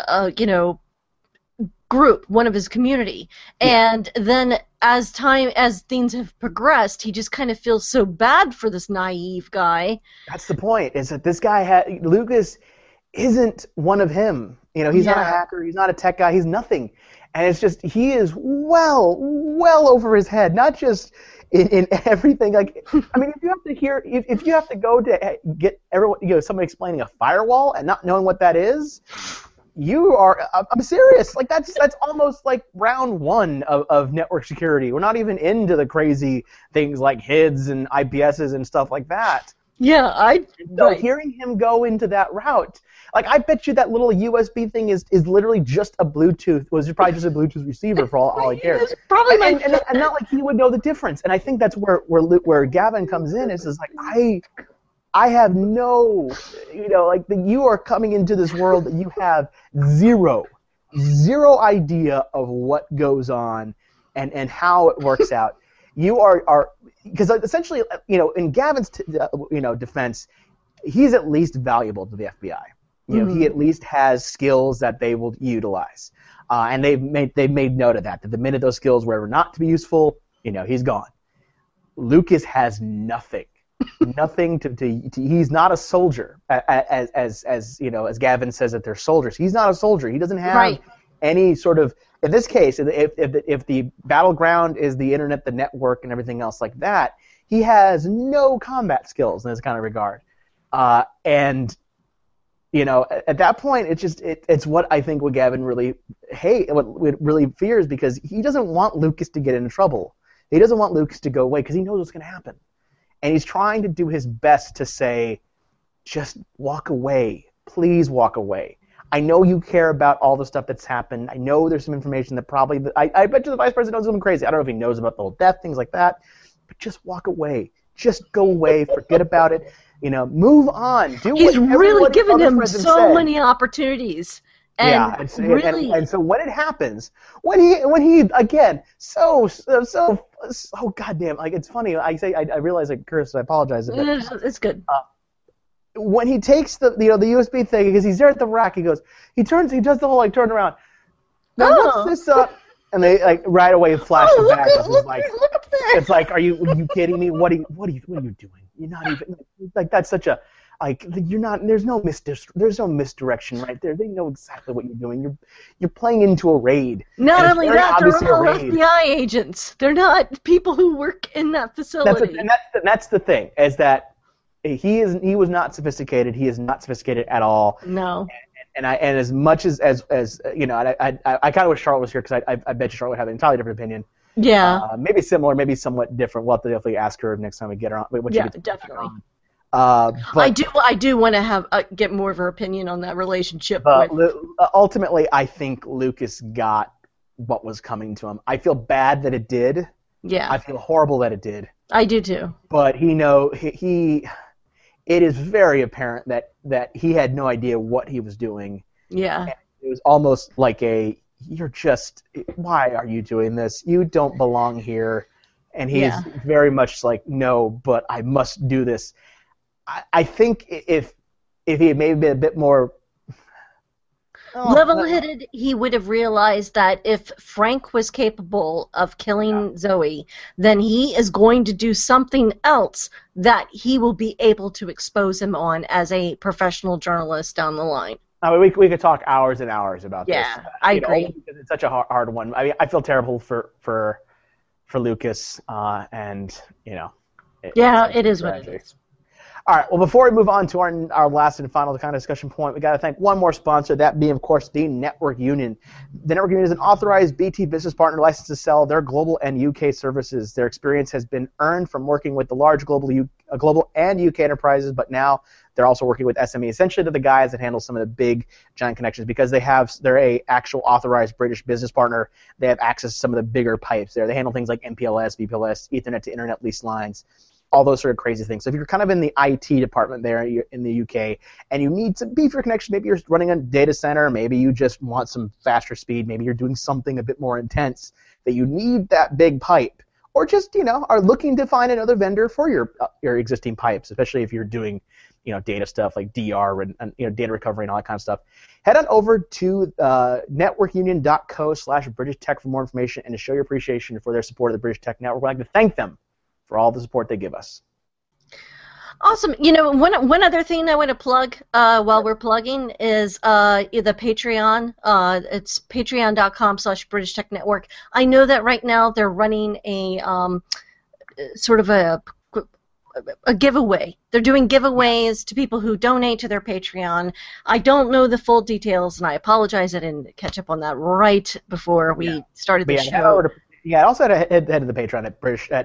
group, one of his community. Yeah. And then as things have progressed, he just kind of feels so bad for this naive guy. That's the point, is that this guy, Lucas, isn't one of him. You know, he's not a hacker, he's not a tech guy, he's nothing. And it's just, he is well over his head, not just in everything. Like, I mean, if you have to go to get everyone, somebody explaining a firewall and not knowing what that is, I'm serious. Like, that's almost like round one of network security. We're not even into the crazy things like HIDs and IPSs and stuff like that. Yeah, hearing him go into that route, like, I bet you that little USB thing is literally just a Bluetooth. Was probably just a Bluetooth receiver for all he cares. Probably and not like he would know the difference. And I think that's where Gavin comes in. Is like, I have no, you are coming into this world that you have zero idea of what goes on and how it works out. You are because essentially, in Gavin's defense, he's at least valuable to the FBI. He at least has skills that they will utilize, and they've made note of that. That the minute those skills were ever not to be useful, he's gone. Lucas has nothing. Nothing to he's not a soldier, as Gavin says that they're soldiers. He's not a soldier. He doesn't have any sort of, in this case, if the battleground is the internet, the network, and everything else like that, he has no combat skills in this kind of regard. And at that point, it's what I think what Gavin really fears, because he doesn't want Lucas to get into trouble. He doesn't want Lucas to go away because he knows what's going to happen. And he's trying to do his best to say, just walk away. Please walk away. I know you care about all the stuff that's happened. I know there's some information that probably I bet you the vice president knows something crazy. I don't know if he knows about the whole death, things like that. But just walk away. Just go away. Forget about it. Move on. He's really given him so many opportunities. And and so when it happens, when he again, so goddamn, like, it's funny. I realize I cursed. I apologize a bit. It's good. When he takes the USB thing, because he's there at the rack, he does the whole turn around. Now what's this up? And they right away flash it back. Look up there. It's like, are you kidding me? What are you doing? You're not even that's such a. You're not. There's no misdirection right there. They know exactly what you're doing. You're playing into a raid. Not only that, they're all FBI agents. They're not people who work in that facility. That's the thing, is that he was not sophisticated. He is not sophisticated at all. No. And as much as I kind of wish Charlotte was here, because I bet you Charlotte would have an entirely different opinion. Yeah. Maybe similar, maybe somewhat different. We'll have to definitely ask her next time we get her on. Definitely. But I do want to get more of her opinion on that relationship. Ultimately, I think Lucas got what was coming to him. I feel bad that it did. Yeah. I feel horrible that it did. I do too. But it is very apparent that he had no idea what he was doing. Yeah. And it was almost like why are you doing this? You don't belong here. And he's very much like, no, but I must do this. I think if he had maybe been a bit more level-headed, he would have realized that if Frank was capable of killing Zoe, then he is going to do something else that he will be able to expose him on as a professional journalist down the line. I mean, we could talk hours and hours about this. Yeah, I agree. Because it's such a hard one. I mean, I feel terrible for Lucas, and it is what it is. All right, well, before we move on to our last and final kind of discussion point, we got to thank one more sponsor, that being, of course, the Network Union. The Network Union is an authorized BT business partner licensed to sell their global and UK services. Their experience has been earned from working with the large global global and UK enterprises, but now they're also working with SME. Essentially, they're the guys that handle some of the big, giant connections because they're a actual authorized British business partner. They have access to some of the bigger pipes there. They handle things like MPLS, VPLS, Ethernet to Internet lease lines, all those sort of crazy things. So if you're kind of in the IT department there in the UK and you need to beef your connection, maybe you're running a data center, maybe you just want some faster speed, maybe you're doing something a bit more intense that you need that big pipe, or just, are looking to find another vendor for your existing pipes, especially if you're doing, data stuff like DR and data recovery and all that kind of stuff. Head on over to networkunion.co/British Tech for more information and to show your appreciation for their support of the British Tech Network. We'd like to thank them for all the support they give us. Awesome. One other thing I want to plug while we're plugging is the Patreon. It's patreon.com/British Tech Network. I know that right now they're running a sort of a giveaway. They're doing giveaways to people who donate to their Patreon. I don't know the full details, and I apologize I didn't catch up on that right before we started the show. Also head to the Patreon at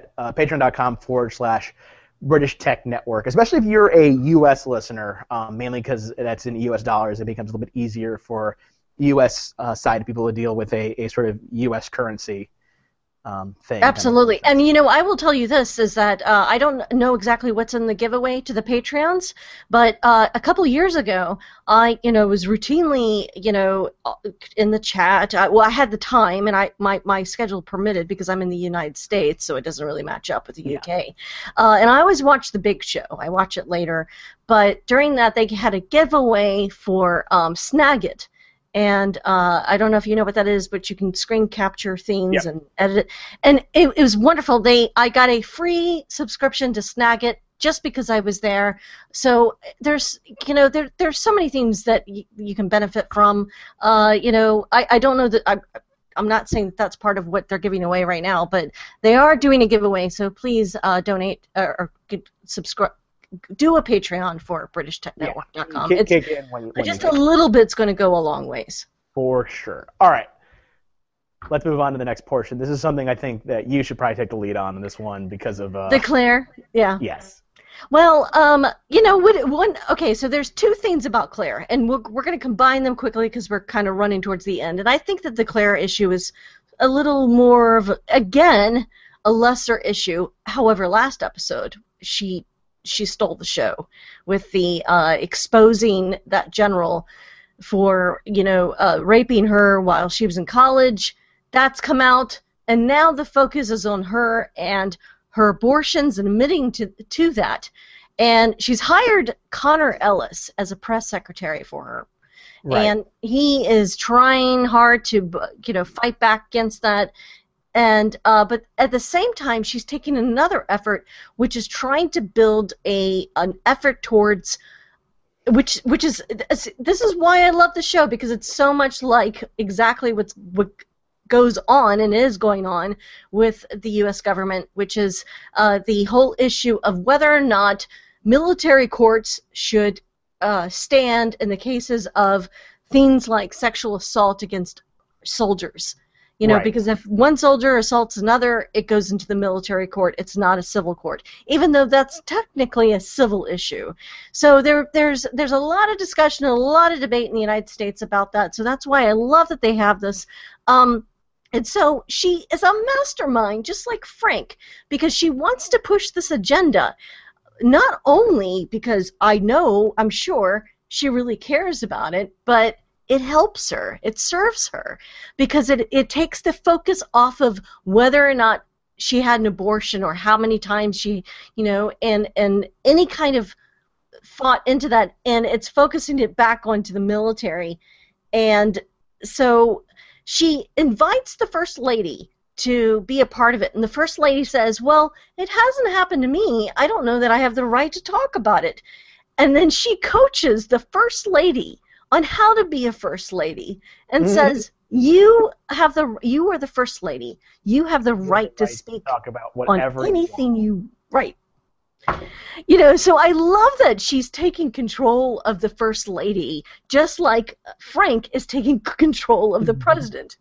patreon.com/British Tech Network, especially if you're a U.S. listener, mainly because that's in U.S. dollars. It becomes a little bit easier for U.S. side people to deal with a sort of U.S. currency thing. Absolutely. And, I will tell you this, is that I don't know exactly what's in the giveaway to the Patreons, but a couple years ago, I, was routinely, in the chat. I had the time, and my schedule permitted because I'm in the United States, so it doesn't really match up with the UK. And I always watch The Big Show. I watch it later. But during that, they had a giveaway for Snagit. And I don't know if you know what that is, but you can screen capture things and edit it. And it was wonderful. I got a free subscription to Snagit just because I was there. So there's so many things that you can benefit from. I don't know that I'm not saying that that's part of what they're giving away right now, but they are doing a giveaway. So please donate or subscribe. Do a Patreon for BritishTechNetwork.com. Just a little bit's going to go a long ways. For sure. All right. Let's move on to the next portion. This is something I think that you should probably take the lead on this one because of... The Claire? Yeah. Yes. Well, okay, so there's two things about Claire, and we're going to combine them quickly because we're kind of running towards the end. And I think that the Claire issue is a little more of, again, a lesser issue. However, last episode, she stole the show with the exposing that general for, raping her while she was in college. That's come out, and now the focus is on her and her abortions and admitting to that. And she's hired Connor Ellis as a press secretary for her. Right. And he is trying hard to, fight back against that. And but at the same time, she's taking another effort, which is trying to build an effort towards, which is this is why I love the show, because it's so much like exactly what goes on and is going on with the U.S. government, which is the whole issue of whether or not military courts should stand in the cases of things like sexual assault against soldiers. Right. Because if one soldier assaults another, it goes into the military court. It's not a civil court, even though that's technically a civil issue. So there's a lot of discussion and a lot of debate in the United States about that. So that's why I love that they have this. And so she is a mastermind, just like Frank, because she wants to push this agenda, not only because I'm sure she really cares about it, but it helps her. It serves her because it takes the focus off of whether or not she had an abortion or how many times she, and any kind of thought into that, and it's focusing it back onto the military. And so she invites the First Lady to be a part of it, and the First Lady says, well, it hasn't happened to me. I don't know that I have the right to talk about it. And then she coaches the First Lady on how to be a First Lady, and says, you are the First Lady. You have the right to speak talk about whatever on anything you right. So I love that she's taking control of the First Lady, just like Frank is taking control of the President.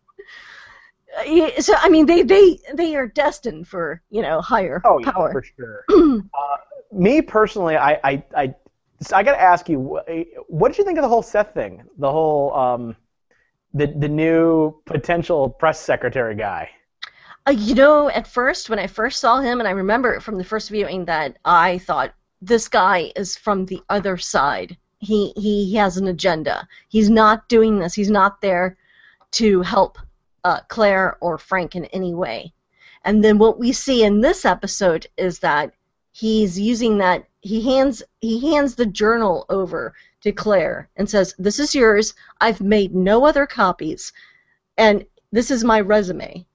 So I mean, they are destined for higher power. For sure. me personally, I got to ask you, what did you think of the whole Seth thing? The whole the new potential press secretary guy. At first, when I first saw him, and I remember from the first viewing that I thought this guy is from the other side. He has an agenda. He's not doing this. He's not there to help Claire or Frank in any way. And then what we see in this episode is that he's using that. He hands the journal over to Claire and says, "This is yours. I've made no other copies, and this is my resume."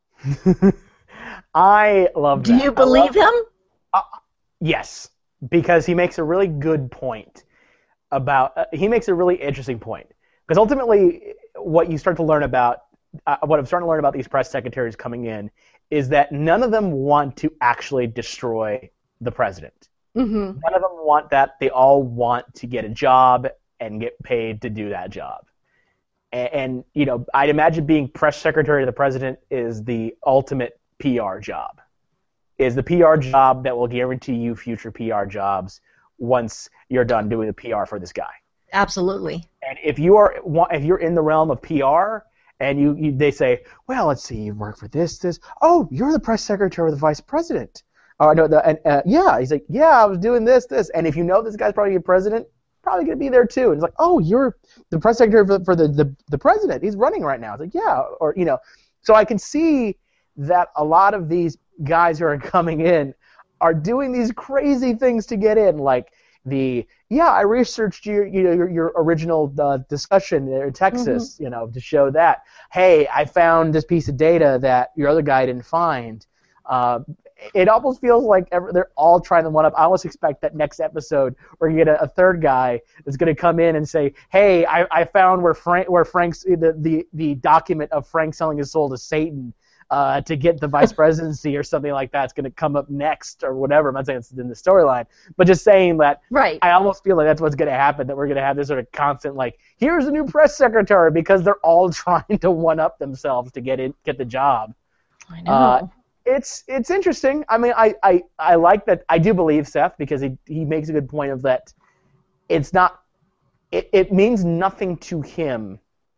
I love that. Do you believe him? Yes, because he makes a really good point about. He makes a really interesting point because ultimately, what you start to learn about, what I'm starting to learn about these press secretaries coming in, is that none of them want to actually destroy the president. Mm-hmm. None of them want that. They all want to get a job and get paid to do that job. And I'd imagine being press secretary to the president is the ultimate PR job. Is the PR job that will guarantee you future PR jobs once you're done doing the PR for this guy. Absolutely. And if you're in the realm of PR and they say, well, let's see, you work for this. Oh, you're the press secretary of the vice president. Oh, no, yeah. He's like, yeah, I was doing this. And if you know this guy's probably your president, probably going to be there too. And it's like, oh, you're the press secretary for the president. He's running right now. It's like, yeah. Or, so I can see that a lot of these guys who are coming in are doing these crazy things to get in. Like I researched your original discussion in Texas, to show that, hey, I found this piece of data that your other guy didn't find. It almost feels like they're all trying to one up. I almost expect that next episode we're going to get a third guy that's going to come in and say, hey, I found where Frank's the document of Frank selling his soul to Satan to get the vice presidency or something like that's going to come up next or whatever. I'm not saying it's in the storyline, but just saying that right. I almost feel like that's what's going to happen, that we're going to have this sort of constant, like, here's a new press secretary, because they're all trying to one up themselves to get the job. I know. It's interesting. I mean, I like that. I do believe Seth, because he makes a good point of that. It's not. It means nothing to him.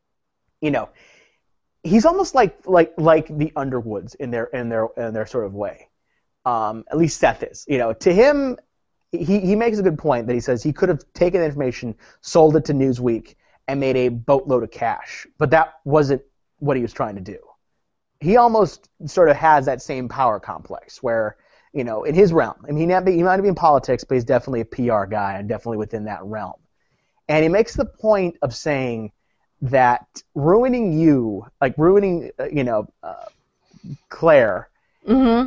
He's almost like the Underwoods in their sort of way. At least Seth is. To him, he makes a good point that he says he could have taken the information, sold it to Newsweek, and made a boatload of cash, but that wasn't what he was trying to do. He almost sort of has that same power complex where, in his realm, I mean, he might be in politics, but he's definitely a PR guy and definitely within that realm. And he makes the point of saying that ruining Claire mm-hmm.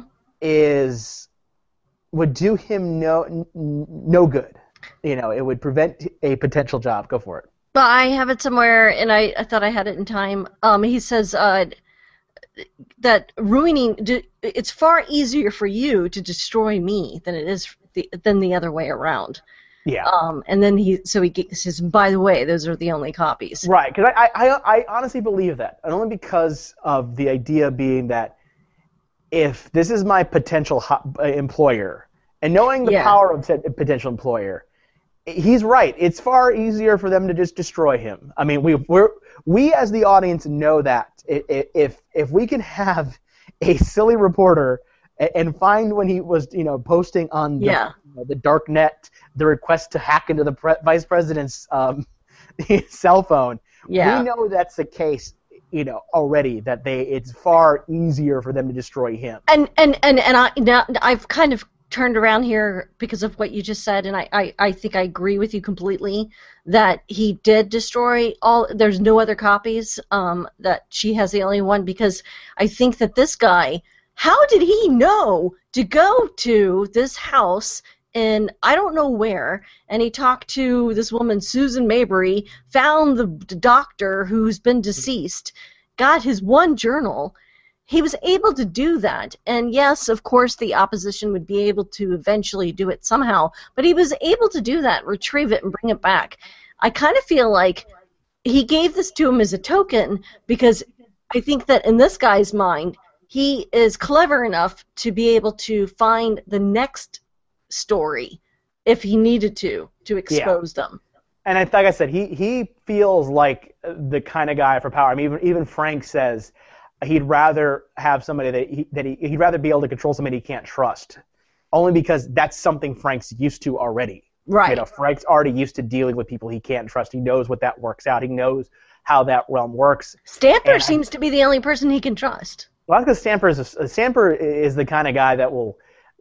would do him no good. It would prevent a potential job. Go for it. But I have it somewhere, and I thought I had it in time. He says that it's far easier for you to destroy me than it is than the other way around. Yeah. And then he says, by the way, those are the only copies. Right, because I honestly believe that, and only because of the idea being that if this is my potential employer, and knowing the power of said potential employer, he's right. It's far easier for them to just destroy him. I mean, we as the audience know that if we can have a silly reporter and find when he was posting on the dark net the request to hack into the vice president's cell phone, we know that's the case already, that it's far easier for them to destroy him. And I've kind of turned around here because of what you just said, and I think I agree with you completely that he did destroy all. There's no other copies, that she has the only one, because I think that this guy, how did he know to go to this house in I don't know where, and he talked to this woman, Susan Mabry, found the doctor who's been deceased, got his one journal. He was able to do that, and yes, of course, the opposition would be able to eventually do it somehow, but he was able to do that, retrieve it, and bring it back. I kind of feel like he gave this to him as a token, because I think that in this guy's mind, he is clever enough to be able to find the next story if he needed to expose them. And like I said, he feels like the kind of guy for power. I mean, even Frank says he'd rather have somebody he'd rather be able to control somebody he can't trust, only because that's something Frank's used to already. Right. You know, Frank's already used to dealing with people he can't trust. He knows what that works out. He knows how that realm works. Stamper seems to be the only person he can trust. Well, that's because Stamper is the kind of guy that will,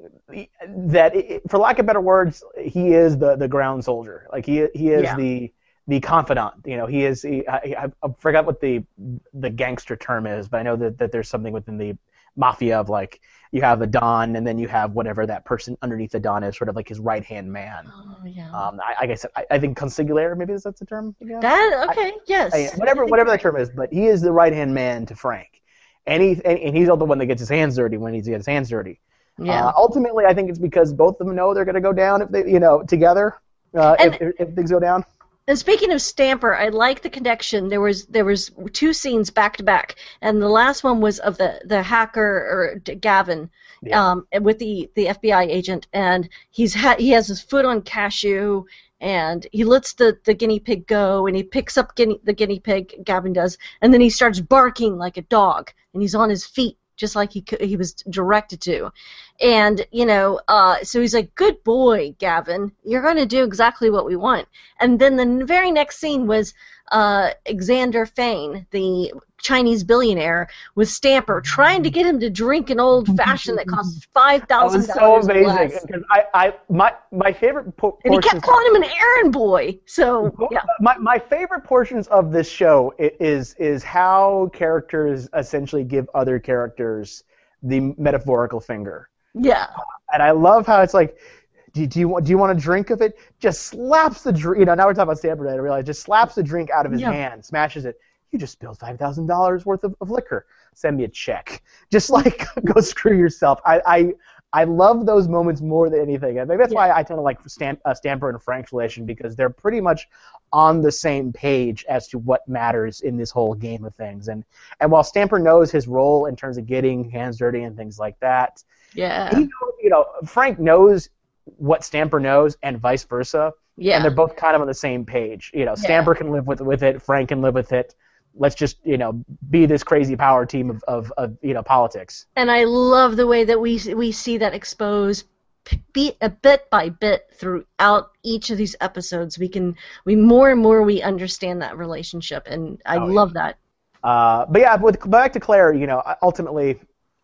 for lack of better words, he is the ground soldier. Like he is the confidant. You know, I forgot what the gangster term is, but I know that there's something within the mafia of like you have a Don and then you have whatever that person underneath the Don is, sort of like his right hand man. Oh yeah. I think consigliere, maybe that's the term. Yeah? Yes. Whatever that term is, but he is the right hand man to Frank, and he's the one that gets his hands dirty when he needs to get his hands dirty. Yeah. Ultimately, I think it's because both of them know they're going to go down if they, together. If things go down. And speaking of Stamper, I like the connection. There was 2 scenes back to back, and the last one was of the hacker or Gavin, with the FBI agent, and he has his foot on Cashew, and he lets the guinea pig go, and he picks up the guinea pig, Gavin does, and then he starts barking like a dog, and he's on his feet just like he was directed to. And, so he's like, good boy, Gavin. You're going to do exactly what we want. And then the very next scene was Xander Fane, the Chinese billionaire, with Stamper, trying to get him to drink an old-fashioned that costs $5,000. That was so amazing. Because my favorite portions... And he kept calling him an errand boy. So, yeah. My favorite portions of this show is how characters essentially give other characters the metaphorical finger. Yeah. And I love how it's like, do you want a drink of it? Just slaps the drink. Now we're talking about Stamper. I realize just slaps the drink out of his hand, smashes it. You just spilled $5,000 worth of liquor. Send me a check. Just like go screw yourself. I love those moments more than anything. And maybe that's why I tend to like Stamper and Frank's relation, because they're pretty much on the same page as to what matters in this whole game of things. And while Stamper knows his role in terms of getting hands dirty and things like that, Frank knows what Stamper knows and vice versa. Yeah. And they're both kind of on the same page. Stamper can live with it, Frank can live with it. Let's just, be this crazy power team of politics. And I love the way that we see that exposed bit by bit throughout each of these episodes. We more and more we understand that relationship, and I love that. But yeah, back to Claire, ultimately,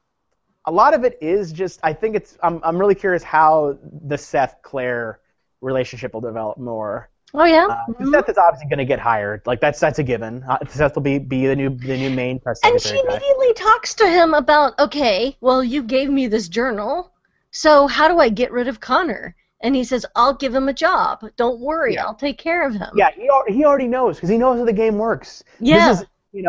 a lot of it is just, I think I'm really curious how the Seth-Claire relationship will develop more. Oh yeah. Seth is obviously going to get hired. Like that's a given. Seth will be the new main press secretary. And she immediately talks to him about, okay, well you gave me this journal, so how do I get rid of Connor? And he says, I'll give him a job. Don't worry, I'll take care of him. Yeah, he already knows because he knows how the game works. Yeah. This is,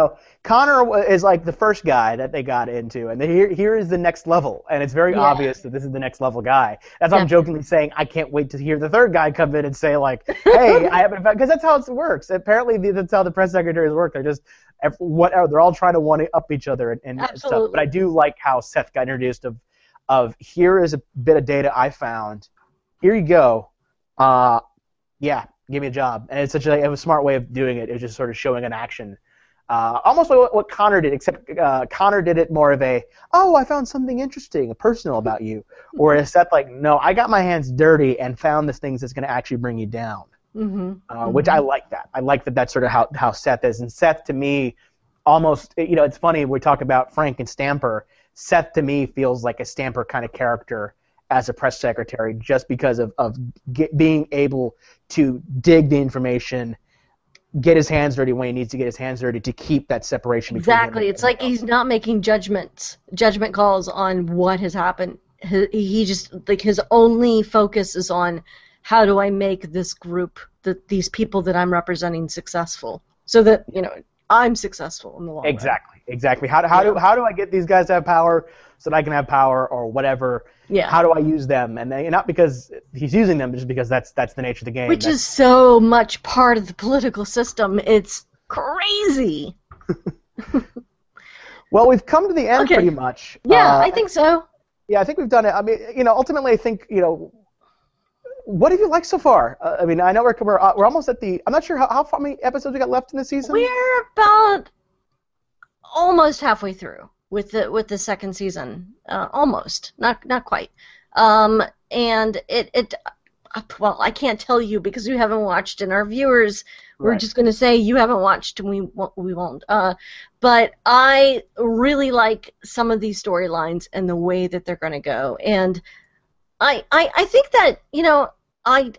Connor is like the first guy that they got into, and here is the next level, and it's very obvious that this is the next level guy. That's why I'm jokingly saying I can't wait to hear the third guy come in and say like, hey, I haven't, because that's how it works. Apparently that's how the press secretaries work. They're just whatever. They're all trying to one up each other and stuff. But I do like how Seth got introduced of here is a bit of data I found. Here you go. Give me a job. And it's it was a smart way of doing it. It was just sort of showing an action. Almost like what Connor did, except Connor did it more of I found something interesting, personal about you. Whereas Seth, no, I got my hands dirty and found this thing that's going to actually bring you down. Which I like that. I like that that's sort of how Seth is. And Seth, to me, almost, it's funny, we talk about Frank and Stamper. Seth, to me, feels like a Stamper kind of character as a press secretary, just because of being able to dig the information, get his hands dirty when he needs to get his hands dirty to keep that separation between exactly. It's like he's not making judgment calls on what has happened. He just, his only focus is on how do I make this group, these people that I'm representing, successful, so that I'm successful in the long run. Exactly. How do I get these guys to have power so that I can have power or whatever? Yeah. How do I use them? And not because he's using them, just because that's the nature of the game. Which is so much part of the political system. It's crazy. Well, we've come to the end pretty much. Yeah, I think so. Yeah, I think we've done it. I mean, ultimately, I think, what have you liked so far? I mean, I know we're almost at the. I'm not sure how many episodes we got left in the season. We're about almost halfway through with the second season. Almost, not quite. And it well, I can't tell you because you haven't watched, and our viewers, we're just going to say you haven't watched, and we won't. But I really like some of these storylines and the way that they're going to go, and I think that, I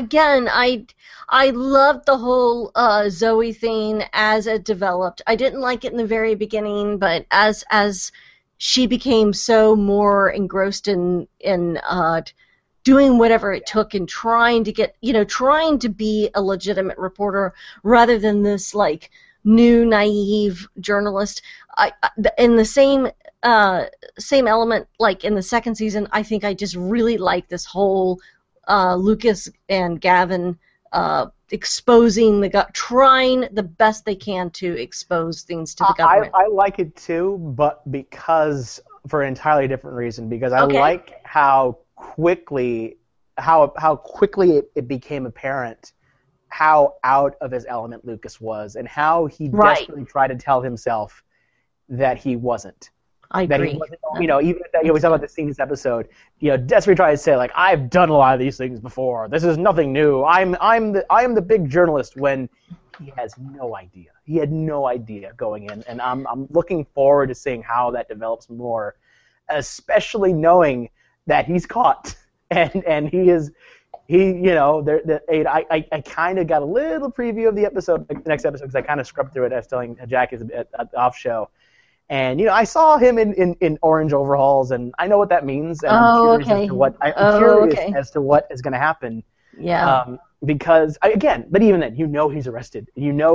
loved the whole Zoe thing as it developed. I didn't like it in the very beginning, but as she became so more engrossed in doing whatever it took and trying to be a legitimate reporter rather than this like new naive journalist. In the same element, like in the second season, I think I just really like this whole Lucas and Gavin exposing trying the best they can to expose things to the government. I like it too, but for an entirely different reason. Because I like how quickly it became apparent how out of his element Lucas was, and how he desperately tried to tell himself that he wasn't. I agree. He wasn't, even we talk about this in this episode, desperately trying to say, like, I've done a lot of these things before. This is nothing new. I am the big journalist, when he has no idea. He had no idea going in, and I'm looking forward to seeing how that develops more, especially knowing that he's caught and he is. I kind of got a little preview of the next episode, because I kind of scrubbed through it. I was telling Jack at the off show. And, I saw him in orange overalls, and I know what that means. And I'm curious as to what is going to happen. Yeah. Because, but even then, he's arrested.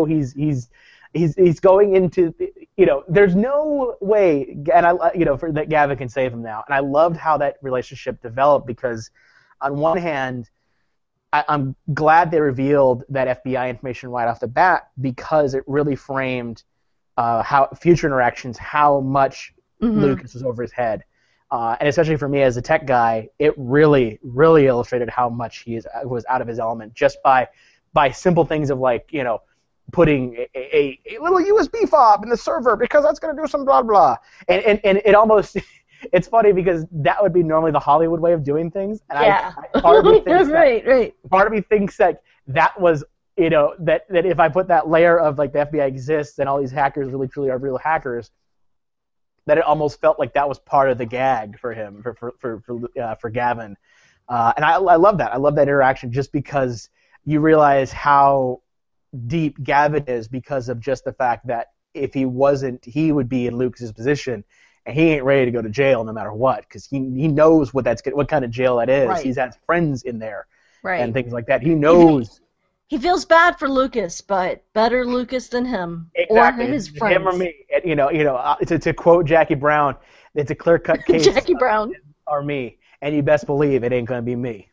He's going into, there's no way, and that Gavin can save him now. And I loved how that relationship developed, because on one hand, I'm glad they revealed that FBI information right off the bat, because it really framed how future interactions, how much Lucas was over his head. And especially for me as a tech guy, it really, really illustrated how much he was out of his element, just by simple things of, like, putting a little USB fob in the server because that's going to do some blah, blah. And it almost... It's funny because that would be normally the Hollywood way of doing things, and part of me thinks part of me thinks that was, that if I put that layer of, like, the FBI exists and all these hackers really truly are real hackers, that it almost felt like that was part of the gag for him, for Gavin, and I love that. I love that interaction, just because you realize how deep Gavin is, because of just the fact that if he wasn't, he would be in Lucas's position. And he ain't ready to go to jail no matter what, because he knows what kind of jail that is. Right. He's had friends in there, and things like that. He knows. He feels bad for Lucas, but better Lucas than him, exactly. Or his friends. Him or me. To quote Jackie Brown, it's a clear-cut case. Jackie Brown. Or me, and you best believe it ain't gonna be me.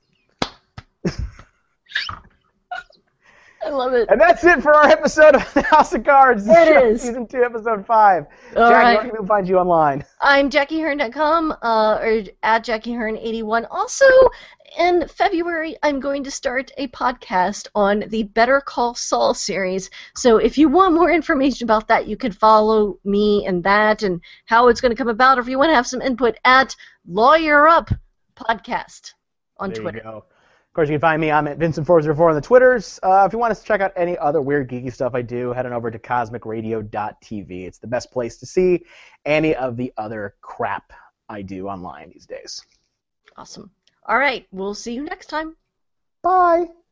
I love it. And that's it for our episode of the House of Cards. It is. Season 2, Episode 5. All Jackie, right. where can people find you online? I'm JackieHearn.com, or at JackieHearn81. Also, in February, I'm going to start a podcast on the Better Call Saul series. So if you want more information about that, you can follow me and that and how it's going to come about. Or if you want to have some input, at Lawyer Up Podcast on Twitter. There you go. Of course, you can find me. I'm at Vincent404 on the Twitters. If you want to check out any other weird, geeky stuff I do, head on over to CosmicRadio.tv. It's the best place to see any of the other crap I do online these days. Awesome. All right. We'll see you next time. Bye.